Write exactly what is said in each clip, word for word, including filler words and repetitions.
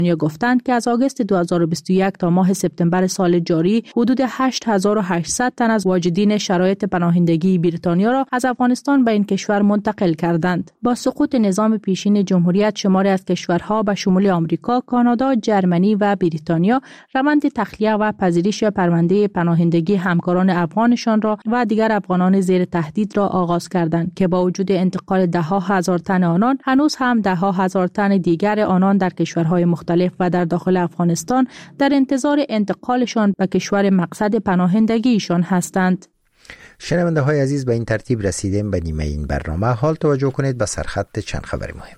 گفتند که از آگوست دو هزار و بیست و یک تا ماه سپتامبر سال جاری حدود هشت هزار و هشتصد تن از واجدین شرایط پناهندگی بریتانیا را از افغانستان به این کشور منتقل کردند. با سقوط نظام پیشین جمهوریت شماری از کشورها به شمول آمریکا، کانادا، جرمنی و بریتانیا روند تخلیه و پذیرش پرونده پناهندگی همکاران افغانشان را و دیگر افغانان زیر تهدید را آغاز کردند که با وجود انتقال ده ها هزار تن آنان هنوز هم ده ها هزار تن دیگر آنان در کشورهای مختلف و در داخل افغانستان در انتظار انتقالشان به کشور مقصد پناهندگیشان هستند. شنونده های عزیز، به این ترتیب رسیدیم به نیمه این برنامه. حال توجه کنید به سرخط چند خبر مهم.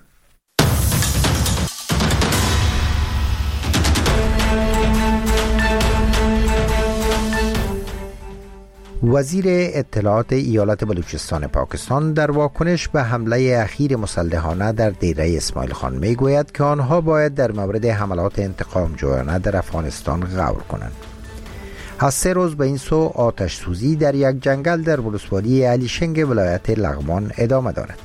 وزیر اطلاعات ایالت بلوچستان پاکستان در واکنش به حمله اخیر مسلحانه در دیره اسماعیل خان می گوید که آنها باید در مورد حملات انتقام جویانه در افغانستان غور کنند. از سه روز به این سو آتش سوزی در یک جنگل در ولسوالی علی شنگ ولایت لغمان ادامه دارد.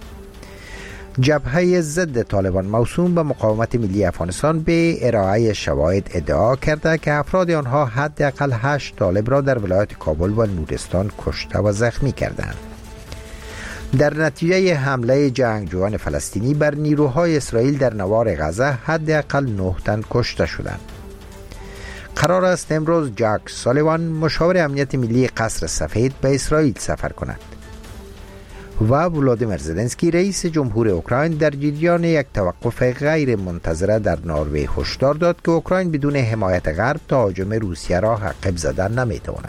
جبهه ضد طالبان موسوم به مقاومت ملی افغانستان به ارائه شواهد ادعا کرده که افراد آنها حداقل هشت طالب را در ولایت کابل و نورستان کشته و زخمی کردند. در نتیجه حمله جنگجویان فلسطینی بر نیروهای اسرائیل در نوار غزه حداقل نه تن کشته شدند. قرار است امروز جک سالیوان مشاور امنیت ملی قصر سفید به اسرائیل سفر کند و ولادیمیر زلنسکی رئیس جمهور اوکراین در جریان یک توقف غیر منتظره در نروژ هشدار داد که اوکراین بدون حمایت غرب تهاجم روسیه را عقب زدن نمیتواند.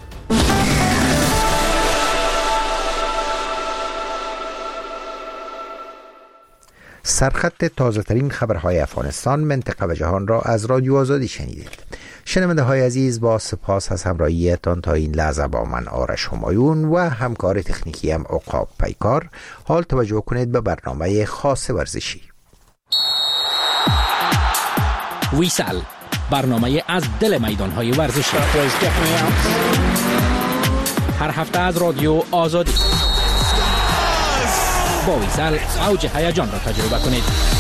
سرخط تازه ترین خبرهای افغانستان، منطقه و جهان را از رادیو آزادی شنیدید. شنونده های عزیز، با سپاس از همراهیتان تا این لحظه با من آرش همایون و همکار تکنیکی هم عقاب پیکار. حال توجه کنید به برنامه خاص ورزشی. ویسال، برنامه از دل میدانهای ورزشی، هر هفته از رادیو آزادی. با ویسال اوج هیجان را تجربه کنید.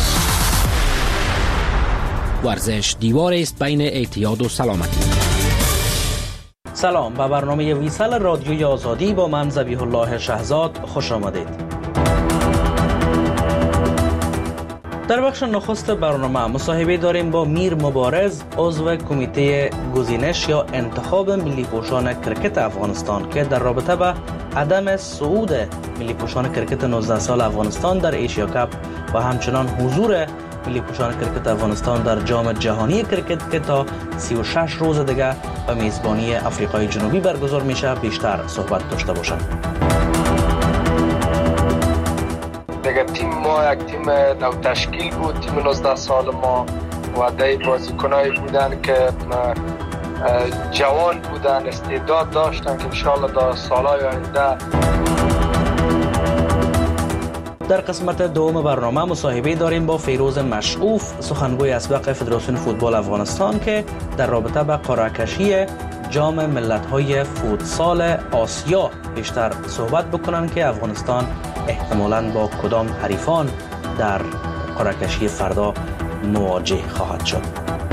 ورزش دیواری است بین اعتیاد و سلامتی. سلام، به برنامه ویسال رادیوی آزادی با من ذبیح الله شهزاد خوش آمدید. در بخش نخست برنامه مصاحبه داریم با میر مبارز، عضو کمیته گزینش یا انتخاب ملی پوشان کرکت افغانستان که در رابطه با عدم صعود ملی پوشان کرکت نوزده سال افغانستان در ایشیا کاپ و همچنان حضور ملی پوشان کرکت افغانستان در جام جهانی کرکت که تا سی و شش روز دیگه به میزبانی آفریقای جنوبی برگزار میشه بیشتر صحبت داشته باشم. دیگه تیم ما یک تیم نو تشکیل بود، تیم نوزده سال ما و ده بازیکنایی بودن که جوان بودن، استعداد داشتن که انشاءالله در سالهای آینده. در قسمت دوم برنامه مصاحبه داریم با فیروز مشعوف، سخنگوی اسبق فدراسیون فوتبال افغانستان که در رابطه با قرعه کشی جام ملت‌های فوتسال آسیا بیشتر صحبت بکنن که افغانستان احتمالاً با کدام حریفان در قرعه کشی فردا مواجه خواهد شد.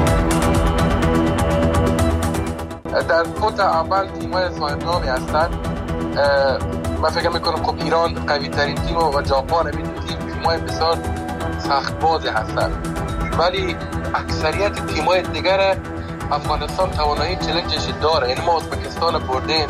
در فوت اول تیم‌های صاحب نامی هستند. من فکر میکنم خب ایران قوی ترین تیم و ژاپن همین تیم تیم‌های بسیار سخت بازی هستند، ولی اکثریت تیم‌های دیگر افغانستان توانایی چالنجش داره. یعنی ما ازبکستان بردیم.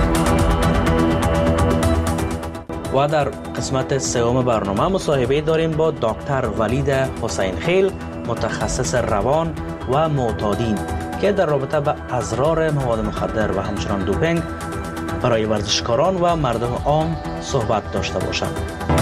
و در قسمت سوم برنامه مصاحبه داریم با دکتر ولید حسین خیل، متخصص روان و معتادین که در رابطه با اضرار مواد مخدر و همچنان دوپینگ برای ورزشکاران و مردم عام صحبت داشته باشند.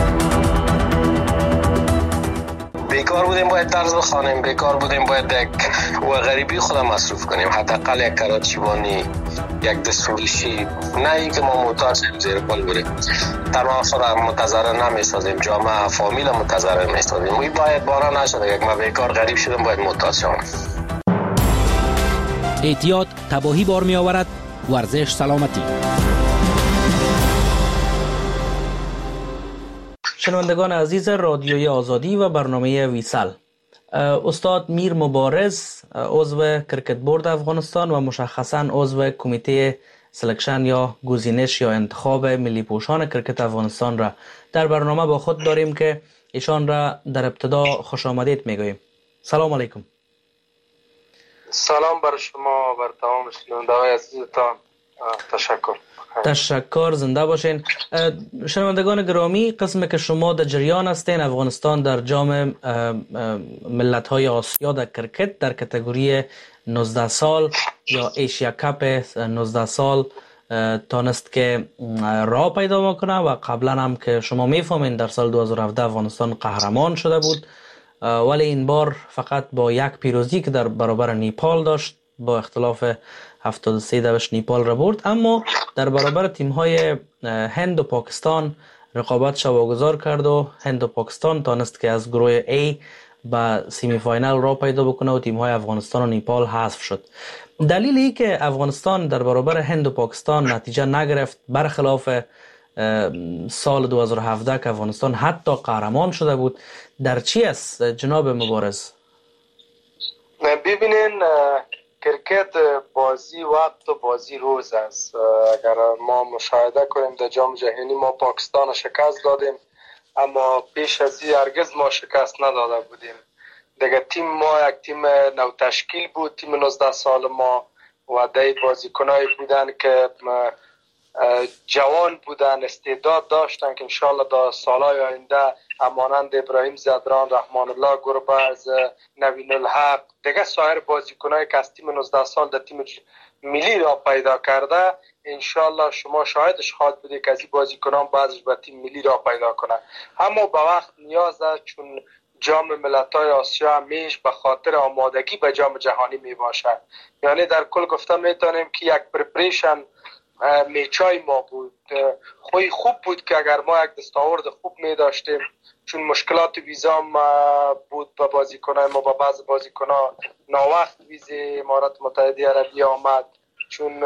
بیکار بودیم باید درس بخوانیم، بیکار بودیم باید یک و غریبی خودم مصروف کنیم، حداقل یک کراچیوانی، یک دستفروشی، نه ای که ما محتاج شیم زیر پل بریم. تنها خودم متضرر نمیسازیم، جامعه فامیل متضرر میسازیم. وی باید بارا نشده یک ما بیکار غریب شدیم باید محتاج شوم. اعتیاد تباهی بار می آورد، ورزش سلامتی. شنوندگان عزیز رادیوی آزادی و برنامه ویسال، استاد میر مبارز، عضو کرکت بورد افغانستان و مشخصاً عضو کمیته سلکشن یا گزینش یا انتخاب ملی پوشان کرکت افغانستان را در برنامه با خود داریم که ایشان را در ابتدا خوش آمدید میگوییم. سلام علیکم. سلام بر شما، بر تمام شنونده‌های عزیزتان. تشکر. تشکر، زنده باشین. شنوندگان گرامی، قسمی که شما در جریان هستین، افغانستان در جام ملت‌های آسیا در کرکت در کاتگوری نوزده سال یا ایشیا کپ نوزده سال تانست که راه پیدا میکنه و قبلا هم که شما میفهمین در سال دو هزار و هفده افغانستان قهرمان شده بود، ولی این بار فقط با یک پیروزی که در برابر نیپال داشت، با اختلاف هفتاد و سه دوش نیپال را برد، اما در برابر تیم‌های هند و پاکستان رقابتش واگذار کرد و هند و پاکستان تانست که از گروه A به سیمی فاینال را پیدا بکنه و تیم‌های افغانستان و نیپال حذف شد. دلیل ای که افغانستان در برابر هند و پاکستان نتیجه نگرفت، برخلاف سال دو هزار و هفده که افغانستان حتی قهرمان شده بود، در چی است جناب مبارز؟ ببینین، کرکت بازی وقت و بازی روز است. اگر ما مشاهده کنیم در جام جهانی ما پاکستان شکست دادیم، اما پیش از این هرگز ما شکست نداده بودیم. دیگه تیم ما یک تیم نو تشکیل بود، تیم نوزده سال ما و ده بازیکنایی بودن که جوان بودن، استعداد داشتن که انشالله در سالهای آینده همانند ابراهیم زدران، رحمان الله گربز، نوین الحق، دیگه سایر بازیکنایی که از تیم نوزده سال در تیم ملی را پیدا کرده، انشالله شما شاهدش خواهد بودید که از این بازیکنان بعضش به تیم ملی را پیدا کنه. اما به وقت نیاز است، چون جام ملت‌های آسیا همیش به خاطر آمادگی به جام جهانی می باشد. یعنی در کل گفتن میتونیم که یک پرپریشن میچای ما بود. خوی خوب بود که اگر ما یک دستاورد خوب می داشتیم، چون مشکلات ویزا بود به بازیکنان ما، به بعض بازیکنان ناوقت ویزه امارات متحده عربی آمد، چون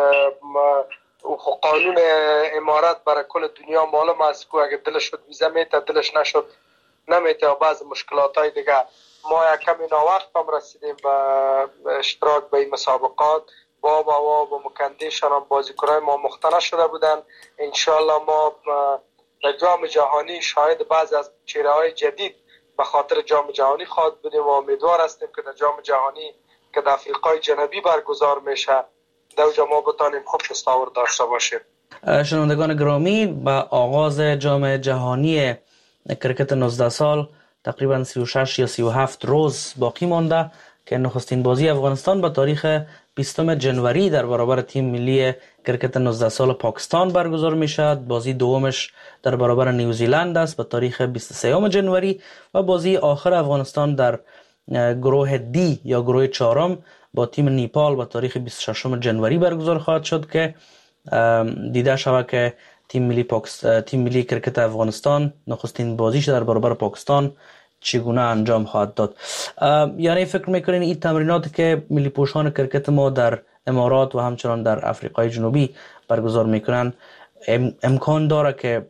قانون امارات برای کل دنیا معلوم است که اگر دلش شد ویزا میته، دلش نشد نمیته و بعض مشکلات های دیگه. ما یک کمی ناوقت هم رسیدیم به اشتراک به این مسابقات. با با و مکندیشان هم بازیکنان ما مختنه شده بودن. انشالله ما در جام جهانی شاهد بعضی از چهره های جدید به خاطر جام جهانی خواهد بودیم و امیدوار هستیم که در جام جهانی که در افریقای جنوبی برگزار میشه در اونجا ما بتانیم خوب دستاورد داشته باشیم. شنوندگان گرامی، به آغاز جام جهانی کرکت نوزده سال تقریبا سی و شش یا سی و هفت روز باقی مانده که نخستین بازی افغانستان به تاریخ بیستم جنوری در برابر تیم ملی کرکت نوزده سال پاکستان برگزار می شود. بازی دومش در برابر نیوزیلند است به تاریخ بیست و سوم جنوری و بازی آخر افغانستان در گروه دی یا گروه چهارم با تیم نیپال به تاریخ بیست و ششم جنوری برگزار خواهد شد که دیده شود که تیم ملی پاکستان، تیم ملی کرکت افغانستان نخستین بازیش در برابر پاکستان چگونه انجام خواهد داد. یعنی فکر میکنین این تمریناتی که ملی پوشان کرکت ما در امارات و همچنان در افریقای جنوبی برگزار میکنن ام، امکان داره که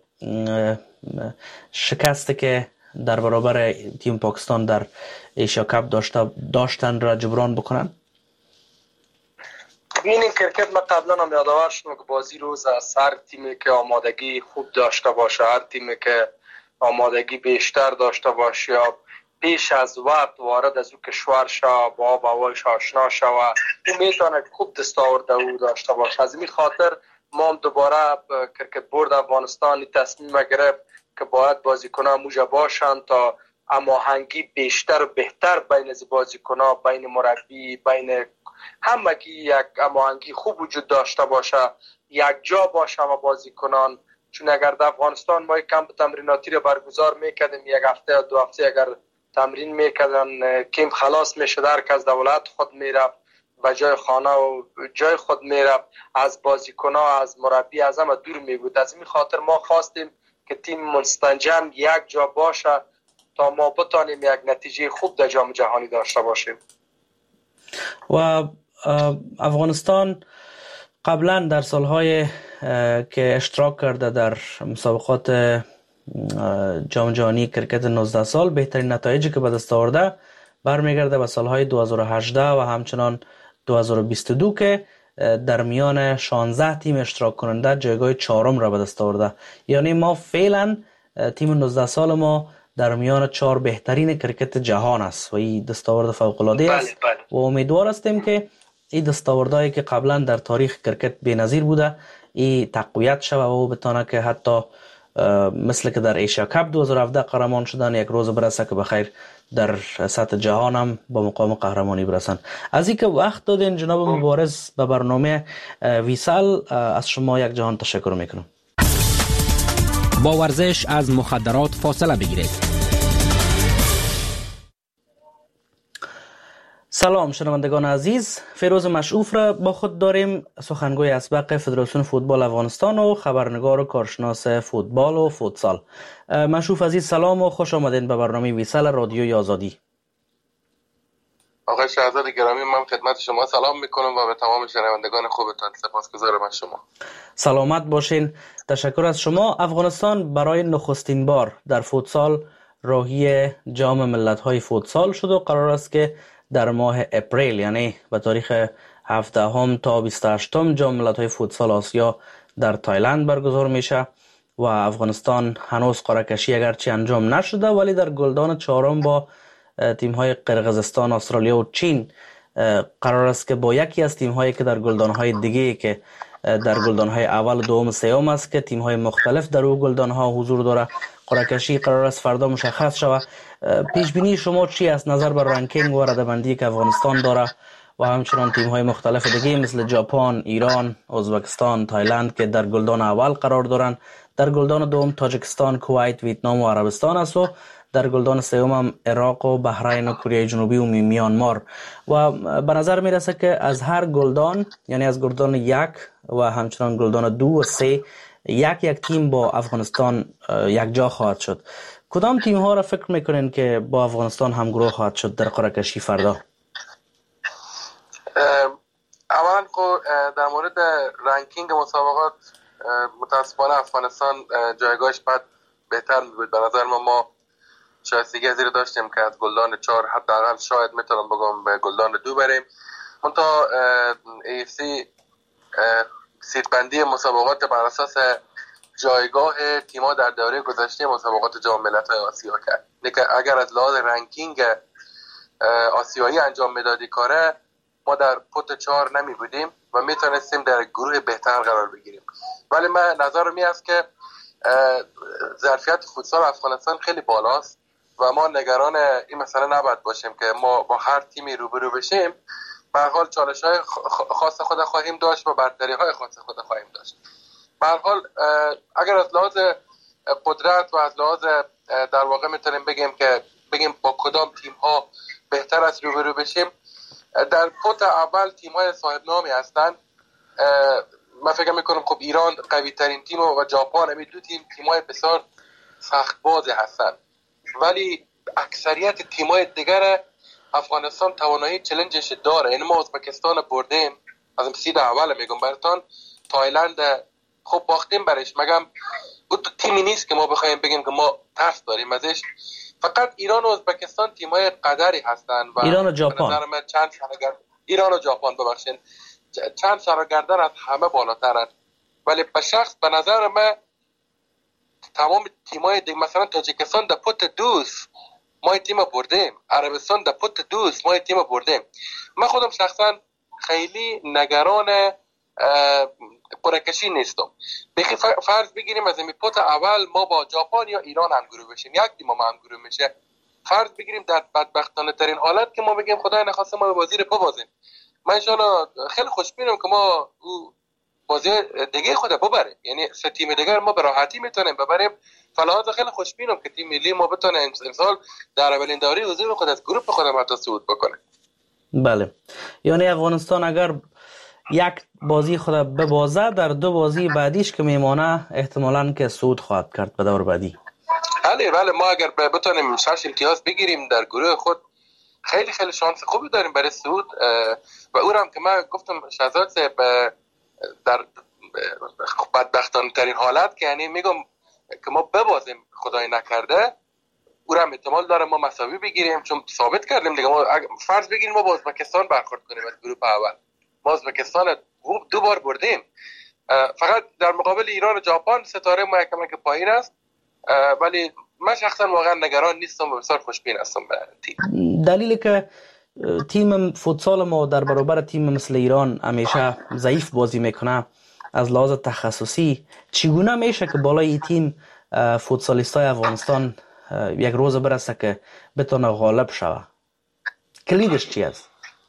شکستی که در برابر تیم پاکستان در ایشیا کپ داشته داشتن را جبران بکنن؟ این کرکت ما قبلا هم یادآور شدم که بازی روز است. هر تیمی که آمادگی خوب داشته باشه، هر تیمی که آمادگی بیشتر داشته باشه یا پیش از وقت وارد از او کشور شو، با آب هوایش آشنا شو، او میتونه خوب دستاورد او داشته باشه. از این خاطر ما هم دوباره کرکت بورد افغانستان تصمیم گرفت که باید بازیکنان موجه باشند تا هماهنگی بیشتر و بهتر بین از بازیکنان، بین مربی، بین همگی یک هماهنگی خوب وجود داشته باشه، یک جا باشه و بازیکنان. چون اگر در افغانستان ما یک کمپ تمریناتی رو برگزار میکردیم، یک هفته یا دو هفته اگر تمرین میکردن، کمپ خلاص میشد، هر کس دولت خود میرفت و جای خانه و جای خود میرفت، از بازیکن‌ها، از مربی، از همه دور میبود. از این خاطر ما خواستیم که تیم مستنجم یک جا باشه تا ما بتانیم یک نتیجه خوب در جام جهانی داشته باشیم. و افغانستان قبلا در سالهای که اشتراک کرده در مسابقات جام جهانی کرکت نوزده سال بهترین نتایجی که به دست آورده برمیگرده به سالهای دو هزار و هجده و همچنان دو هزار و بیست و دو که در میان شانزده تیم اشتراک کننده جایگاه چهارم را به دست آورده. یعنی ما فعلا تیم نوزده سال ما در میان چهار بهترین کرکت جهان است و این دستاورد فوق العاده است. بله بله. و امیدوار هستیم که این دستاوردهایی که قبلا در تاریخ کرکت بی‌نظیر بوده این تقویت شود و بتونه که حتی مثل که در ایشیا کپ دو هزار و هفده قهرمان شدن یک روز برسه که بخیر در سطح جهان هم با مقام قهرمانی برسن. از اینکه وقت دادین جناب مبارز به برنامه ویسال، از شما یک جهان تشکر میکنم. با ورزش از مخدرات فاصله بگیرید. سلام شنوندگان عزیز، فیروز مشعوف را با خود داریم، سخنگوی اسبق فدراسیون فوتبال افغانستان و خبرنگار و کارشناس فوتبال و فوتسال. مشعوف عزیز سلام و خوش آمدین به برنامه ویسال رادیوی آزادی. آقای شهزاد گرامی، من خدمت شما سلام میکنم و به تمام شنوندگان خوبتان سپاسگزارم از شما. سلامت باشین. تشکر از شما. افغانستان برای نخستین بار در فوتسال راهی جام ملت‌های فوتسال شد و قرار است که در ماه اپریل یعنی به تاریخ هفدهم تا بیست و هشتم جام ملت‌های فوتسال آسیا در تایلند برگزار میشه و افغانستان هنوز قرعه کشی اگرچه انجام نشده ولی در گلدان چهارم با تیم‌های قرقیزستان، استرالیا و چین قرار است که با یکی از تیم‌هایی که در گلدان‌های دیگه که در گلدان‌های اول و دوم و سوم است که تیم‌های مختلف در او گلدان‌ها حضور داره قرعه کشی قرار است فردا مشخص شود. پیش بینی شما چی است نظر بر رنکینگ و رده‌بندی که افغانستان داره و همچنان تیم‌های مختلف دیگه مثل ژاپن، ایران، ازبکستان، تایلند که در گلدان اول قرار دارن، در گلدان دوم تاجیکستان، کویت، ویتنام و عربستان است و در گلدان سوم هم عراق و بحرین و کره جنوبی و میانمار. و به نظر میرسه که از هر گلدان یعنی از گلدان یک و همچنان گلدان دو و سه یک یک تیم با افغانستان یک جا خواهد شد. کدام تیم ها را فکر میکنین که با افغانستان همگروه خواهد شد در قرعه کشی فردا؟ اولا در مورد رنکینگ مسابقات متاسفانه افغانستان جایگاهش بعد بهتر میبود. به نظر ما ما شایستگی از این داشتیم که از گلدان چهار حداقل شاید میتونم بگم به گلدان دو بریم. منتها ای اف سی سیدبندی مسابقات بر اساس جایگاه تیم‌ها در دوره گذشته مسابقات جام ملت‌های آسیا کرد. که اگر از لحاظ رنکینگ آسیایی انجام میدادی کاره ما در پوت چهار نمی بودیم و میتونستیم در گروه بهتر قرار بگیریم. ولی من نظرم می است که ظرفیت فوتسال افغانستان خیلی بالاست و ما نگران این مسئله نباید باشیم که ما با هر تیمی روبرو بشیم. به هر حال چالش‌های خاص خود خواهیم داشت و برتری‌های خاص خود خواهیم داشت. به هر حال اگر از لحاظ قدرت و از لحاظ در واقع میتونیم بگیم که بگیم با کدام تیم‌ها بهتر است روبرو بشیم، در پوت اول تیم‌های صاحب نامی هستند. من فکر می‌کنم خب ایران قوی ترین تیم و ژاپن همین دو تیم تیم‌های بسیار سخت باز هستند، ولی اکثریت تیم‌های دیگر افغانستان توانایی چالنجش داره. یعنی ما ازبکستان بردیم، از سید اول میگم براتون، تایلند خب باختیم برش، مگم اون تیمی نیست که ما بخوایم بگیم که ما ترس داریم ازش. فقط ایران و ازبکستان تیم‌های قدری هستند و ایران و ژاپن چند سرگرد ایران و ژاپن ببخشید چند سرگردن از همه بالاترند. ولی به شخص به نظر من تمام تیم‌های دیگه مثلا تاجیکستان در پوت دوست ما تیم بردیم، عربستان در پوت دوست ما تیم بردیم. من خودم شخصا خیلی نگران قرعه کشی نیستم. بخی فرض بگیریم از این پوت اول ما با ژاپن یا ایران همگروه بشیم، یک تیم ما همگروه میشه. فرض بگیریم در بدبختانه ترین حالت که ما بگیم خدای نخواسته ما بازی رو ببازیم، من انشالله خیلی خوشبینم که ما بازی دیگه خود ببریم، یعنی سه تیم دیگر ما به راحتی میتونیم ببریم. فلحاظ خیلی خوشبینم که تیم ملی ما بتونه امسال در اولین دوره حضور خود از گروه خودم حتی صعود بکنه. بله، یعنی افغانستان اگر یک بازی خود ببازه در دو بازی بعدیش که میمانه احتمالاً که صعود خواهد کرد به دور بعدی. بله بله، ما اگر بتونیم شش امتیاز بگیریم در گروه خود خیلی خیلی شانس خوبی داریم برای صعود. و اونم که من گفتم شهزاد صاحب در بدبختانه ترین حالت که یعنی میگم که ما ببازیم خدای نکرده، او را احتمال داره ما مساوی بگیریم، چون ثابت کردیم دیگه. ما فرض بگیریم ما با ازبکستان برخورد کنیم از گروه اول، ما ازبکستان دو بار بردیم. فقط در مقابل ایران و ژاپن ستاره ما یکم که پایین است، ولی من شخصا واقعا نگران نیستم و بسیار خوشبین هستم به تیم. دلیلی که تیم فوتسال ما در برابر تیم مثل ایران همیشه ضعیف بازی میکنه از لحاظ تخصصی، چگونه میشه که بالای این تیم فوتسالیستای افغانستان یک روز برسه که بتونه غالب شوه؟ کلیدش چی است؟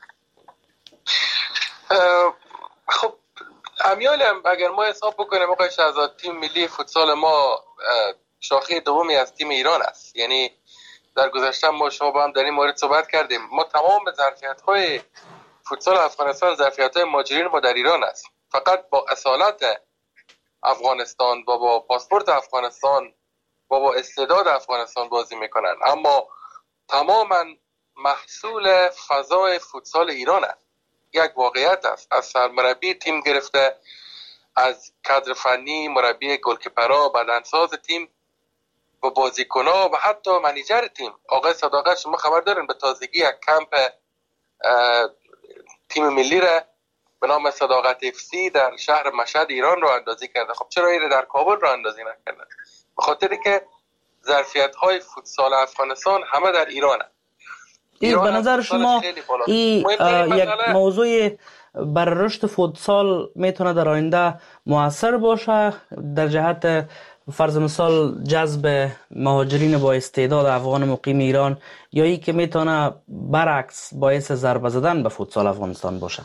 خب امیال اگر ما حساب بکنیم آقای شهزاد، تیم ملی فوتسال ما شاخه دومی از تیم ایران است. یعنی در گذشته ما شما با هم در این مورد صحبت کردیم، ما تمام ظرفیت‌های فوتسال افغانستان ظرفیت‌های مهاجرین ما در ایران است. فقط با اصالت افغانستان و با پاسپورت افغانستان و با استعداد افغانستان بازی میکنن، اما تماما محصول فضای فوتسال ایران است. یک واقعیت است. از سرمربی تیم گرفته، از کادر فنی، مربی گلکیپرها، بدنساز تیم و بازیکن‌ها و حتی منیجر تیم آقای صداقت، شما خبر دارین به تازگی یک کمپ تیم ملی را به نام صداقت اف سی در شهر مشهد ایران رو اندازی کرده. خب چرا این در کابل رو اندازی نکردن؟ به خاطری که ظرفیت‌های فوتسال افغانستان همه در ایرانه. این به نظر شما این یک موضوع بر رشد فوتسال میتونه در آینده مؤثر باشه در جهت فرض مثال جذب مهاجرین با استعداد افغان مقیم ایران، یا ای که میتونه برعکس باعث ضربه زدن به فوتسال افغانستان باشه؟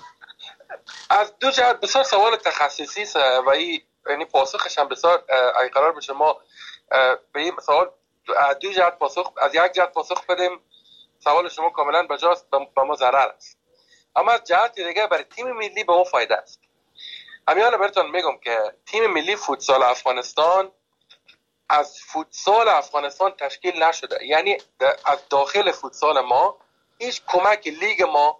از دو جهت بسیار سوال تخصصی است و این یعنی پاسخش هم بسیار اگه قرار بشه ما به این سوال از دو جهت پاسخ از یک جهت پاسخ بدیم، سوال شما کاملا بجاست، به ما ضرر است. اما از جهت دیگه برای تیم ملی به ما فایده است. امیال براتون میگم که تیم ملی فوتسال افغانستان از فوتسال افغانستان تشکیل نشده. یعنی از داخل فوتسال ما هیچ کمک لیگ ما،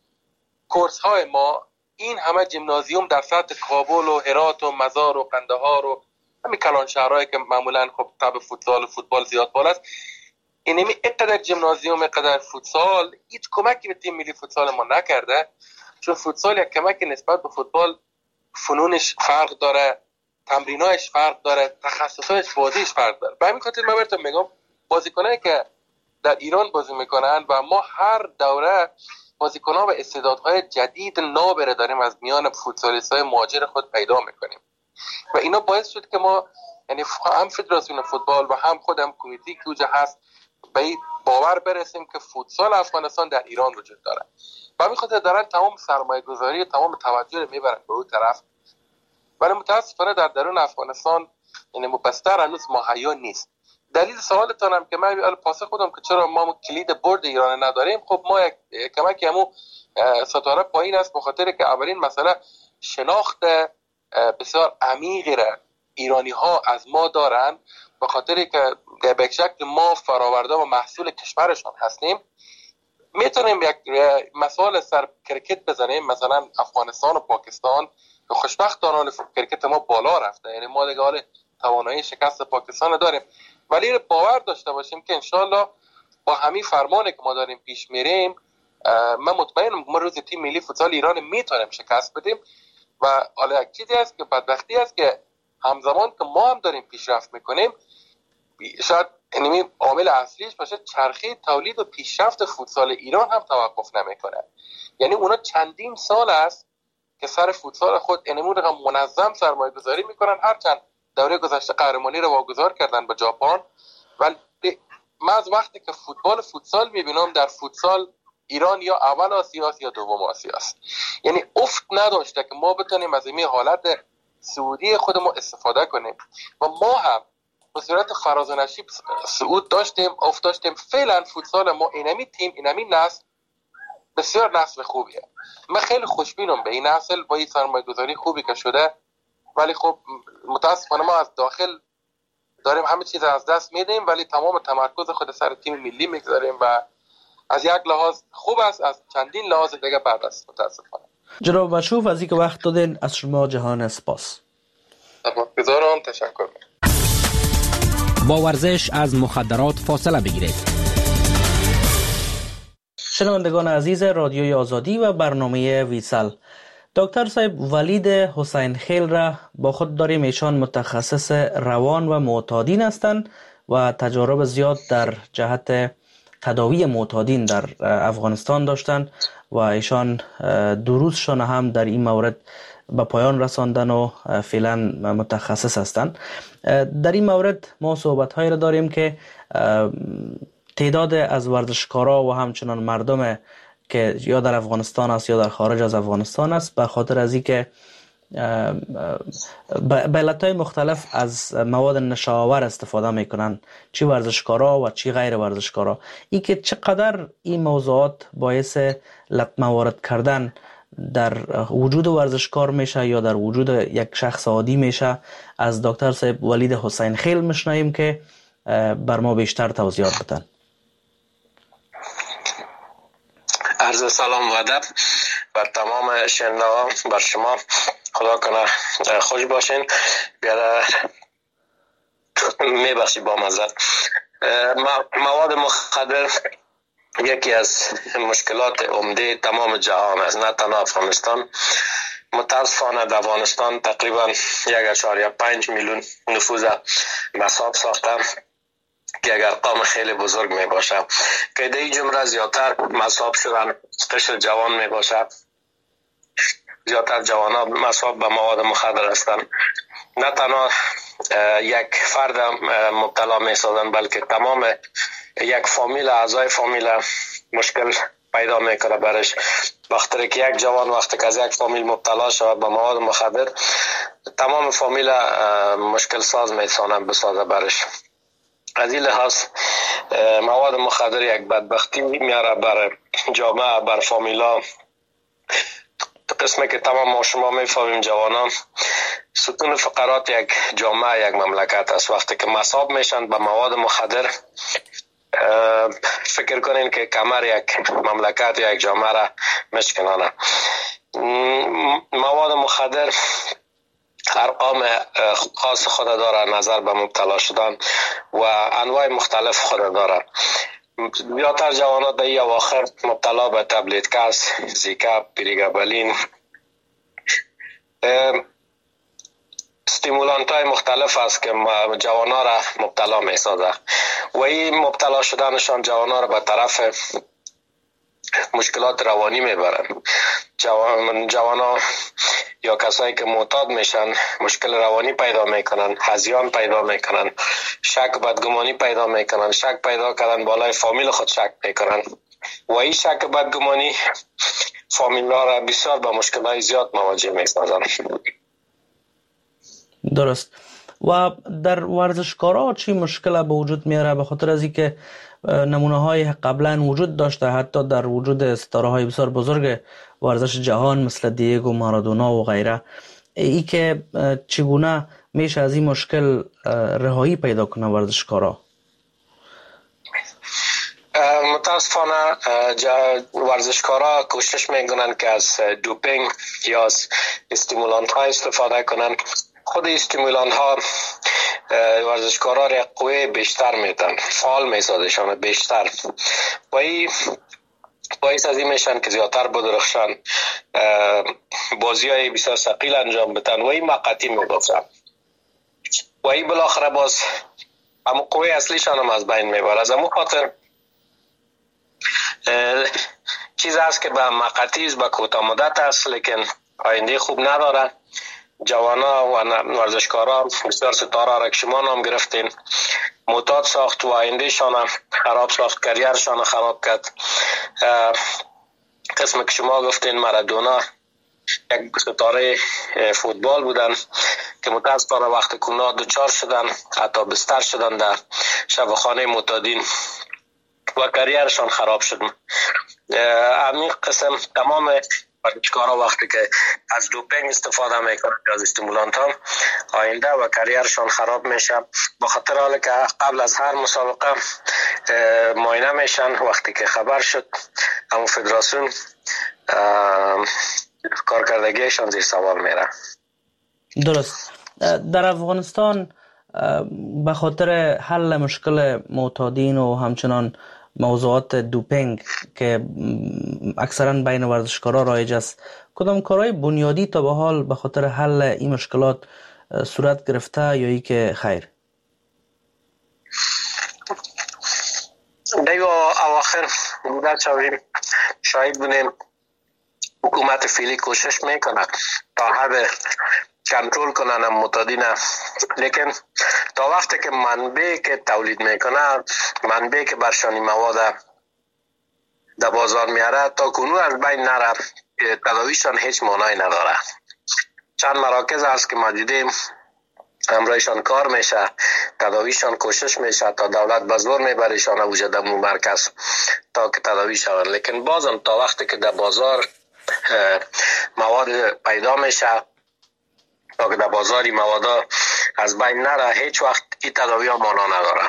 کورس های ما، این همه جیمنازیوم در سطح کابل و هرات و مزار و قندهار و همین کلان شهرهایی که معمولا خب تب فوتسال و فوتبال زیاد بالا است، اینمی اینقدر جیمنازیوم، اینقدر فوتسال هیچ کمکی به تیم ملی فوتسال ما نکرده. چون فوتسال یک کمک نسبت به فوتبال فنونش فرق داره، تمرینایش فرق داره، تخصصایش بازیش فرق داره. به همین خاطر من براتون میگم بازیکنایی که در ایران بازی میکنن و ما هر دوره بازیکن‌ها و استعدادهای جدید نابره داریم از میان فوتسالیست‌های مهاجر خود پیدا میکنیم و اینا باعث شد که ما یعنی هم فدراسیون فوتبال و هم خودم کمیته که اوجه هست به این باور برسیم که فوتسال افغانستان در ایران وجود داره. و همین خاطر دارن تمام سرمایه گذاری و تمام توجه رو میبرن به اون طرف، ولی متاسفانه در درون افغانستان یعنی مبستر هنوز مهیا نیست. دلیل سوالتان هم که من پاسخ خودم که چرا ما کلید برد ایران نداریم، خب ما یک کمکی همو ستاره پایین است، به خاطر که اولین مسئله شناخت بسیار عمیقی را ایرانی ها از ما دارن، به خاطر که به شکل ما فراورده و محصول کشورشان هستیم. میتونیم یک مثال سر کرکت بزنیم، مثلا افغانستان و پاکستان که خوشبختانه کرکت ما بالا رفته، یعنی ما دیگه حال توانایی شکست پاکستان داریم، ولی باور داشته باشیم که انشالله با همین فرمانی که ما داریم پیش میریم من مطمئنم ما روز تیم ملی فوتسال ایران میتونیم شکست بدیم. و حالا یک چیزی است که بدبختی است که همزمان که ما هم داریم پیشرفت میکنیم، شاید اینمی عامل اصلیش باشه چرخه تولید و پیشرفت فوتسال ایران هم توقف نمیکنه. یعنی اونا چندین سال است که سر فوتسال خود اینمی رقم منظم سرمایه گذاری میکنن، هرچند دوره گذشته قهرمانی رو واگذار کردن به ژاپن، ولی من از وقتی که فوتبال فوتسال میبینم در فوتسال ایران یا اول آسیا است یا دوم آسیا است. یعنی افت نداشته که ما بتونیم از این حالت سعودی خودمون استفاده کنیم و ما هم به صورت فراز و نشیب صعود داشتیم، افت داشتیم. فعلا فوتسال ما اینمی تیم اینمی نسل بسیار نسل خوبیه. من خیلی خوشبینم به این نسل با این سرمایه‌گذاری خوبی که شده، ولی خب متاسفانه ما از داخل داریم همه چیز از دست میدیم، ولی تمام تمرکز خود سر تیم ملی میگذاریم و از یک لحاظ خوب است، از چندین لحاظ دیگه بعد است متاسفانه. جناب مشروف از اینکه وقت دادین از شما جهان سپاس. سپاسگزارم، تشکر. با ورزش از مخدرات فاصله بگیرید. شنوندگان عزیز رادیوی آزادی و برنامه ویسل، دکتر صاحب ولید حسین خیل را با خود داریم. ایشان متخصص روان و معتادین هستند و تجارب زیاد در جهت تداوی معتادین در افغانستان داشتند و ایشان دروسشان هم در این مورد به پایان رساندن و فعلا متخصص هستند. در این مورد ما صحبت‌هایی را داریم که تعداد از ورزشکارا و همچنان مردم که یا در افغانستان است یا در خارج از افغانستان است به خاطر از اینکه به علتهای مختلف از مواد نشاور استفاده میکنن، چی ورزشکارا و چی غیر ورزشکارا. این که چقدر این موضوعات باعث لطمه وارد کردن در وجود ورزشکار میشه یا در وجود یک شخص عادی میشه، از دکتر صاحب ولید حسین خیل میشنویم که بر ما بیشتر توضیحات بدن. عرض سلام و ادب بر تمام شنوندگان، بر شما. خدا کنه خوش باشین. بیاد میبخشی با مزد. مواد مخدر یکی از مشکلات عمده تمام جهان است، نه تنها افغانستان. متاسفانه در افغانستان تقریبا یک اشاریه پنج میلیون نفوذ مصاب ساخته که یک ارقام خیلی بزرگ می باشه که در این جمله زیادتر مصاب شدن قشر جوان می باشه. زیادتر جوان ها مصاب به مواد مخدر هستند. نه تنها یک فرد مبتلا می سازن بلکه تمام یک فامیل، اعضای فامیل مشکل پیدا میکنه برش. وقتی که یک جوان وقتی که از یک فامیل مبتلا شود به مواد مخدر، تمام فامیل مشکل ساز میسازن بسازه برش. از این لحاظ مواد مخدر یک بدبختی میاره بر جامعه، بر فامیلا. قسمی که تمام ما شما میفهمیم جوانان ستون فقرات یک جامعه، یک مملکت است. وقتی که مصاب میشن به مواد مخدر، فکر کنین که کمر یک مملکت یا یک جامعه را مشکنانه. مواد مخدر ارقام خاص خود داره نظر به مبتلا شدن و انواع مختلف خود داره. زیادتر جوانات در این اواخر مبتلا به تبلیتکس، زیکا، پریگابالین، استیمولانت های مختلف است که جوانا را مبتلا می سازه و این مبتلا شدنشان جوانا را به طرف مشکلات روانی میبرن. جوان جوانا یا کسایی که معتاد میشن مشکل روانی پیدا میکنن، هذیان پیدا میکنن، شک بدگمانی پیدا میکنن. شک پیدا کردن بالای فامیل خود شک میکنن و این شک بدگمانی فامیل را بسیار با مشکلات زیاد مواجه میسازن. درست. و در ورزشکارا چی مشکل به وجود میاره؟ به خاطر از اینکه نمونه های قبلا وجود داشته، حتی در وجود ستاره های بسیار بزرگ ورزش جهان مثل دیگو مارادونا و غیره. ای که چگونه میشه از این مشکل رهایی پیدا کنه ورزشکارا؟ متاسفانه ورزشکارا کوشش میکنن که از دوپینگ یا از استیمولانت ها استفاده کنن. خود استیمولانت ها ورزشکارا را قوه بیشتر میدن، فعال میسازشان بیشتر و این باعث از این میشن که زیادتر بدرخشن، بازی های بسیار ثقیل انجام بدن و این مقطعی میبافن و این بالاخره باز اما قوه اصلیشان هم از بین میبره. از امو خاطر چیز هست که به مقطعی به کوتاه مدت است لیکن آینده خوب نداره. جوانا و ورزشکاران بسیار ستاره را که شما نام گرفتین معتاد ساخت و آینده شان خراب ساخت، کریرشان خراب کرد. قسم که شما گفتین مارادونا یک ستاره فوتبال بودن که متاسفانه وقت کونا دوچار شدن، حتی بستر شدن در شفاخانه معتادین و کریرشان خراب شد. همین قسم تمام ورزشکارا وقتی که از دوپینگ استفاده میکنن یا از استیمولانت ها آینده و کریرشان خراب میشه. با خاطر حالی که قبل از هر مسابقه معاینه میشن، وقتی که خبر شد همون فدراسیون کارکردگیشان زیر سوال میره. درست. در افغانستان به خاطر حل مشکل معتادین و همچنان موضوعات دوپینگ که اکثرا بین ورزشکارا رایج است، کدام کارهای بنیادی تا به حال به خاطر حل این مشکلات صورت گرفته یا ای که خیر؟ دیو اواخر بوده شویم شاید بودیم حکومت فعلی کوشش میکنه تا حد کنترل کنن معتادین، لیکن تا وقتی که منبع که تولید میکنه، منبع که برشانی مواد در بازار میاره، تا کنون از بین نره، تداویشان هیچ معنی نداره. چند مراکز هست که ما دیدیم همراهشان کار میشه، تداویشان کوشش میشه تا دولت به زور میبریشان وجود در مرکز تا که تداوی شوند، لیکن بازم تا وقتی که در بازار مواد پیدا میشه، تا که در بازاری مواد از بین نره، هیچ وقت این تداوی ها مانا نداره.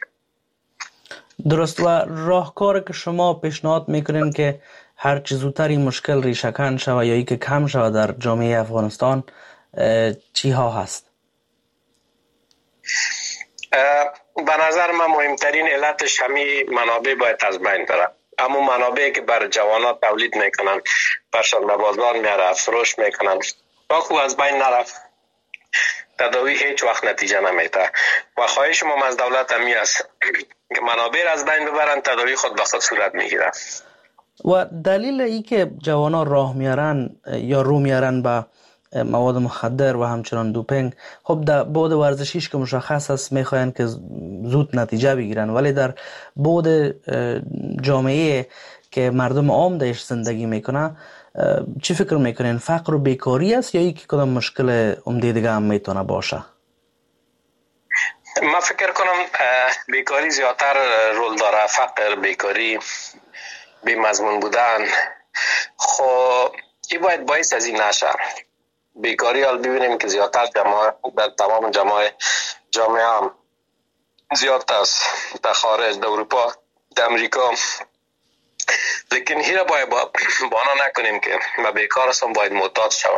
درست. و راهکار که شما پیشنهاد میکنین که هر چه زودتر این مشکل ریشه‌کن شود یا ای که کم شود در جامعه افغانستان چی ها هست؟ به نظر من مهمترین علتش همین منابع باید از بین بره. اما منابعی که بر جوانات تولید میکنن، برشان به بازار میاره، فروش میکنن، تا خوب از بین نره، تداوی هیچ وقت نتیجه نمیده. و خواهش ما از دولت همی است که منابع از بین ببرن، تداوی خود به خود صورت میگیره. و دلیل ای که جوانان راه میارن یا رو میارن به مواد مخدر و همچنان دوپینگ، خب در بعد ورزشیش که مشخص است میخواین که زود نتیجه بگیرن، ولی در بعد جامعه که مردم عام درش زندگی میکنه چی فکر میکنین؟ فقر و بیکاری است یا یکی کدام مشکل عمده دیگه هم میتونه باشه؟ من فکر کنم بیکاری زیادتر رول داره. فقر، بیکاری، بی مضمون بودن، خب این باید باعث از این نشه. بیکاری حال ببینیم که زیادتر جماعه در تمام جماعه جامعه هم زیاد است، در خارج، در اروپا، در امریکا، لیکن هی را باید با بانا نکنیم که ما بیکار هستم باید معتاد شوم.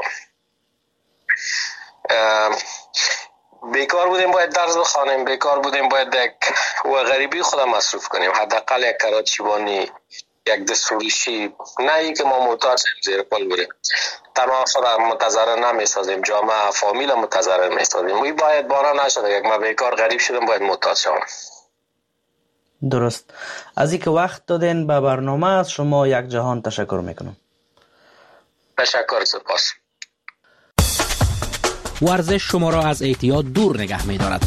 بیکار بودیم باید درس بخوانیم، بیکار بودیم باید یک و غریبی خودم مصروف کنیم، حداقل یک کراچیوانی، یک دستفروشی، نه ای که ما معتاد شیم زیر پل بریم. تنها خودم متضرر نمیسازیم، جامعه فامیل متضرر میسازیم. وی باید بانا نشده یک ما بیکار غریب شدم باید معتاد شوم. درست. از اینکه وقت دادین به برنامه از شما یک جهان تشکر میکنم. تشکر، سپاس. ورزش شما را از اعتیاد دور نگه می‌دارد.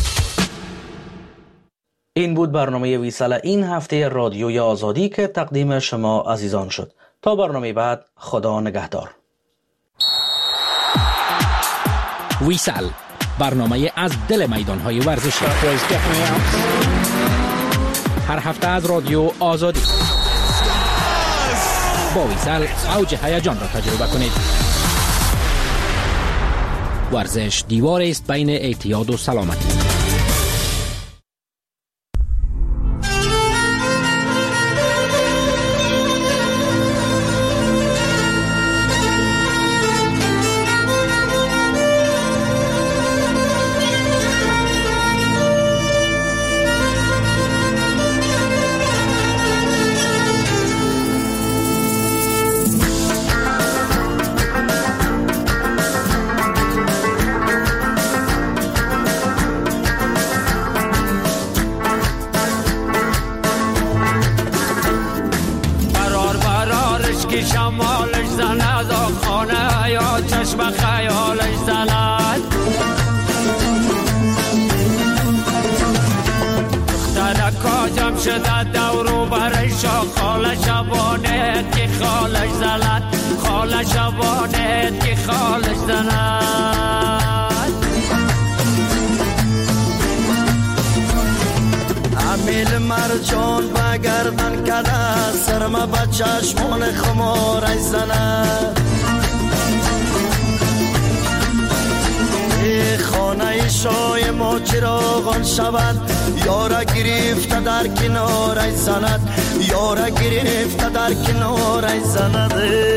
این بود برنامه ویسال این هفته رادیوی آزادی که تقدیم شما عزیزان شد. تا برنامه بعد، خدا نگهدار. ویسال، برنامه از دل میدان‌های ورزشی. هر هفته از رادیو آزادی. با ویسال اوج هیجان را تجربه کنید. ورزش دیوار است بین اعتیاد و سلامتی. مرجان بگردن کده سرما با چشمان خمارش زند ای خانه شای ما چراغان شود یارا گرفته در کنارش زند یارا گرفته در کنارش زند